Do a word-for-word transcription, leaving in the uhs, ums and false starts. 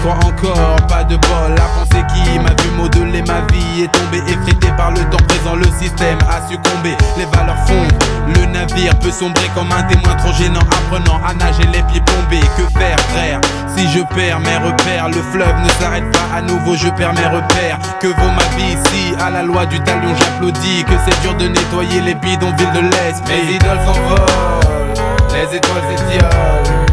Quoi encore, pas de bol, la pensée qui m'a vu modeler ma vie est tombée, effritée par le temps présent, le système a succombé, les valeurs fondent, le navire peut sombrer comme un témoin trop gênant, apprenant à nager les pieds plombés. Que faire frère, si je perds mes repères, le fleuve ne s'arrête pas à nouveau, je perds mes repères. Que vaut ma vie ici, à la loi du talion j'applaudis, que c'est dur de nettoyer les bidonvilles de l'esprit. Les idoles s'envolent, les étoiles s'étiolent,